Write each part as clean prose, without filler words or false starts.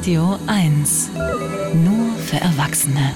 Radio 1. Nur für Erwachsene.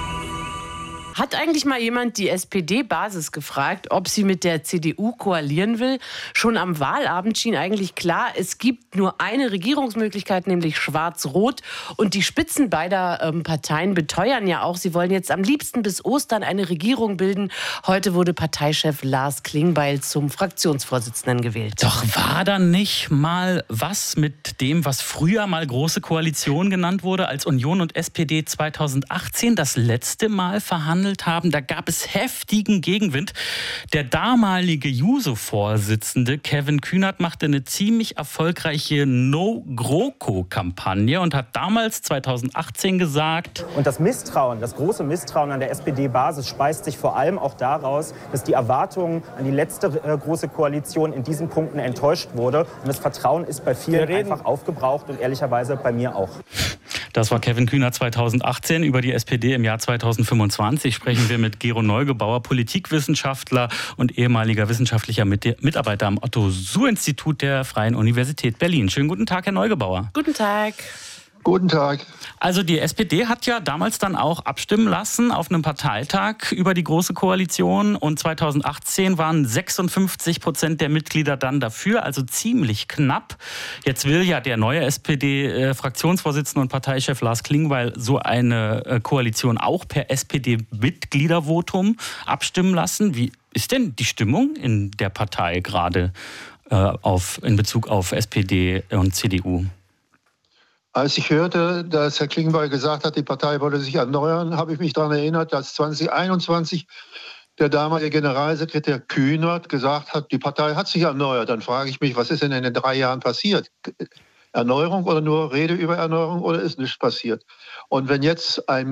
Hat eigentlich mal jemand die SPD-Basis gefragt, ob sie mit der CDU koalieren will? Schon am Wahlabend schien eigentlich klar, es gibt nur eine Regierungsmöglichkeit, nämlich Schwarz-Rot. Und die Spitzen beider Parteien beteuern ja auch, sie wollen jetzt am liebsten bis Ostern eine Regierung bilden. Heute wurde Parteichef Lars Klingbeil zum Fraktionsvorsitzenden gewählt. Doch war da nicht mal was mit dem, was früher mal Große Koalition genannt wurde, als Union und SPD 2018 das letzte Mal verhandelt haben? Da gab es heftigen Gegenwind. Der damalige Juso-Vorsitzende Kevin Kühnert machte eine ziemlich erfolgreiche No-GroKo-Kampagne und hat damals 2018 gesagt: Und das Misstrauen, das große Misstrauen an der SPD-Basis speist sich vor allem auch daraus, dass die Erwartungen an die letzte große Koalition in diesen Punkten enttäuscht wurde. Und das Vertrauen ist bei vielen einfach aufgebraucht und ehrlicherweise bei mir auch. Das war Kevin Kühnert 2018. Über die SPD im Jahr 2025 sprechen wir mit Gero Neugebauer, Politikwissenschaftler und ehemaliger wissenschaftlicher Mitarbeiter am Otto-Suhr-Institut der Freien Universität Berlin. Schönen guten Tag, Herr Neugebauer. Guten Tag. Guten Tag. Also die SPD hat ja damals dann auch abstimmen lassen auf einem Parteitag über die Große Koalition und 2018 waren 56% der Mitglieder dann dafür, also ziemlich knapp. Jetzt will ja der neue SPD-Fraktionsvorsitzende und Parteichef Lars Klingbeil so eine Koalition auch per SPD-Mitgliedervotum abstimmen lassen. Wie ist denn die Stimmung in der Partei gerade in Bezug auf SPD und CDU? Als ich hörte, dass Herr Klingbeil gesagt hat, die Partei wolle sich erneuern, habe ich mich daran erinnert, dass 2021 der damalige Generalsekretär Kühnert gesagt hat, die Partei hat sich erneuert. Dann frage ich mich, was ist denn in den 3 Jahren passiert? Erneuerung oder nur Rede über Erneuerung oder ist nichts passiert? Und wenn jetzt ein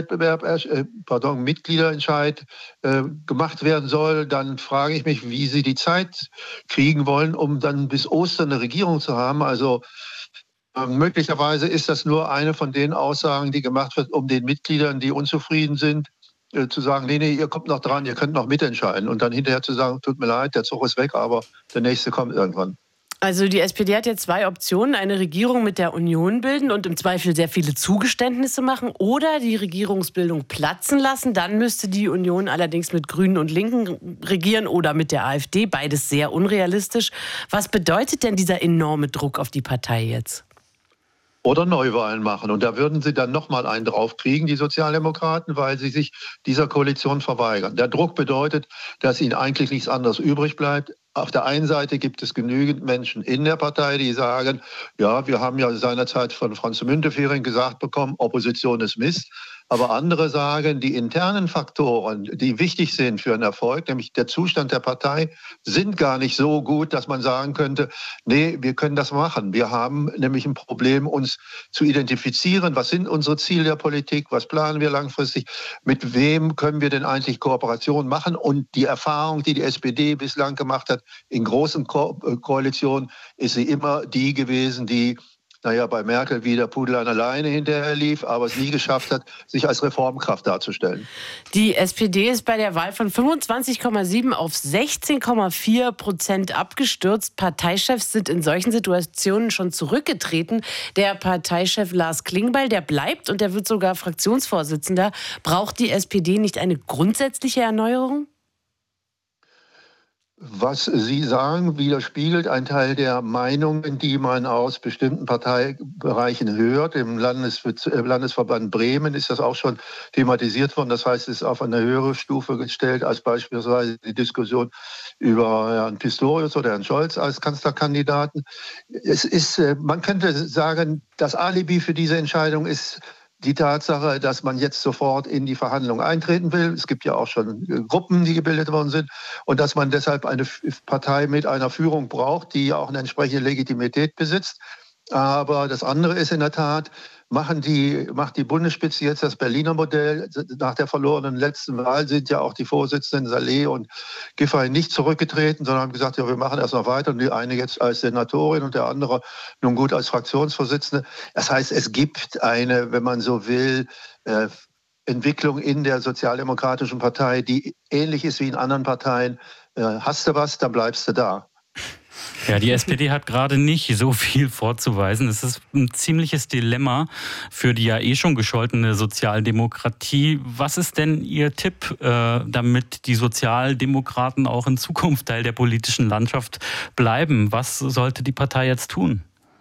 Mitgliederentscheid gemacht werden soll, dann frage ich mich, wie Sie die Zeit kriegen wollen, um dann bis Ostern eine Regierung zu haben. Also möglicherweise ist das nur eine von den Aussagen, die gemacht wird, um den Mitgliedern, die unzufrieden sind, zu sagen, nee, ihr kommt noch dran, ihr könnt noch mitentscheiden. Und dann hinterher zu sagen, tut mir leid, der Zug ist weg, aber der nächste kommt irgendwann. Also die SPD hat jetzt 2 Optionen: eine Regierung mit der Union bilden und im Zweifel sehr viele Zugeständnisse machen oder die Regierungsbildung platzen lassen. Dann müsste die Union allerdings mit Grünen und Linken regieren oder mit der AfD. Beides sehr unrealistisch. Was bedeutet denn dieser enorme Druck auf die Partei jetzt? Oder Neuwahlen machen. Und da würden sie dann nochmal einen draufkriegen, die Sozialdemokraten, weil sie sich dieser Koalition verweigern. Der Druck bedeutet, dass ihnen eigentlich nichts anderes übrig bleibt. Auf der einen Seite gibt es genügend Menschen in der Partei, die sagen, ja, wir haben ja seinerzeit von Franz Müntefering gesagt bekommen, Opposition ist Mist. Aber andere sagen, die internen Faktoren, die wichtig sind für einen Erfolg, nämlich der Zustand der Partei, sind gar nicht so gut, dass man sagen könnte, nee, wir können das machen. Wir haben nämlich ein Problem, uns zu identifizieren. Was sind unsere Ziele der Politik? Was planen wir langfristig? Mit wem können wir denn eigentlich Kooperation machen? Und die Erfahrung, die die SPD bislang gemacht hat, in großen Koalitionen, ist sie immer die gewesen, die bei Merkel wie der Pudel an der Leine hinterher lief, aber es nie geschafft hat, sich als Reformkraft darzustellen. Die SPD ist bei der Wahl von 25,7 auf 16,4% abgestürzt. Parteichefs sind in solchen Situationen schon zurückgetreten. Der Parteichef Lars Klingbeil, der bleibt und der wird sogar Fraktionsvorsitzender. Braucht die SPD nicht eine grundsätzliche Erneuerung? Was Sie sagen, widerspiegelt einen Teil der Meinungen, die man aus bestimmten Parteibereichen hört. Im Landesverband Bremen ist das auch schon thematisiert worden. Das heißt, es ist auf eine höhere Stufe gestellt als beispielsweise die Diskussion über Herrn Pistorius oder Herrn Scholz als Kanzlerkandidaten. Man könnte sagen, das Alibi für diese Entscheidung ist die Tatsache, dass man jetzt sofort in die Verhandlungen eintreten will. Es gibt ja auch schon Gruppen, die gebildet worden sind. Und dass man deshalb eine Partei mit einer Führung braucht, die auch eine entsprechende Legitimität besitzt. Aber das andere ist in der Tat, macht die Bundesspitze jetzt das Berliner Modell. Nach der verlorenen letzten Wahl sind ja auch die Vorsitzenden Saleh und Giffey nicht zurückgetreten, sondern haben gesagt, ja, wir machen erst noch weiter. Und die eine jetzt als Senatorin und der andere nun gut als Fraktionsvorsitzende. Das heißt, es gibt eine, wenn man so will, Entwicklung in der Sozialdemokratischen Partei, die ähnlich ist wie in anderen Parteien. Hast du was, dann bleibst du da. Ja, die SPD hat gerade nicht so viel vorzuweisen. Es ist ein ziemliches Dilemma für die ja schon gescholtene Sozialdemokratie. Was ist denn Ihr Tipp, damit die Sozialdemokraten auch in Zukunft Teil der politischen Landschaft bleiben? Was sollte die Partei jetzt tun?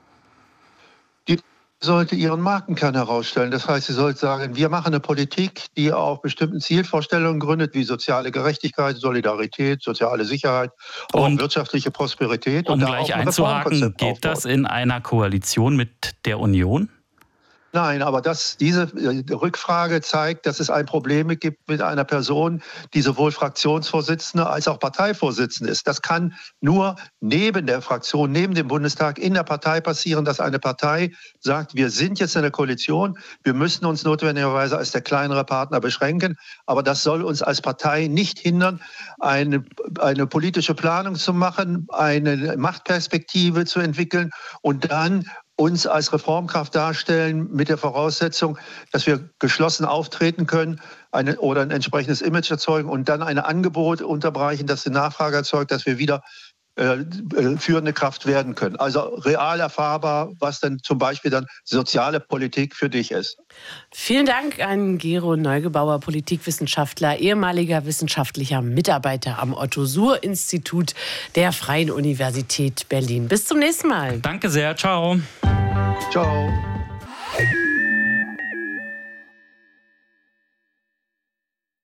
Sollte ihren Markenkern herausstellen. Das heißt, sie sollte sagen, wir machen eine Politik, die auf bestimmten Zielvorstellungen gründet, wie soziale Gerechtigkeit, Solidarität, soziale Sicherheit, auch wirtschaftliche Prosperität. Um gleich einzuhaken, geht das in einer Koalition mit der Union? Nein, aber diese Rückfrage zeigt, dass es ein Problem gibt mit einer Person, die sowohl Fraktionsvorsitzende als auch Parteivorsitzende ist. Das kann nur neben der Fraktion, neben dem Bundestag in der Partei passieren, dass eine Partei sagt, wir sind jetzt in der Koalition, wir müssen uns notwendigerweise als der kleinere Partner beschränken, aber das soll uns als Partei nicht hindern, eine politische Planung zu machen, eine Machtperspektive zu entwickeln und dann uns als Reformkraft darstellen mit der Voraussetzung, dass wir geschlossen auftreten können oder ein entsprechendes Image erzeugen und dann ein Angebot unterbrechen, das die Nachfrage erzeugt, dass wir wieder führende Kraft werden können. Also real erfahrbar, was dann zum Beispiel dann soziale Politik für dich ist. Vielen Dank an Gero Neugebauer, Politikwissenschaftler, ehemaliger wissenschaftlicher Mitarbeiter am Otto-Suhr-Institut der Freien Universität Berlin. Bis zum nächsten Mal. Danke sehr. Ciao. Ciao.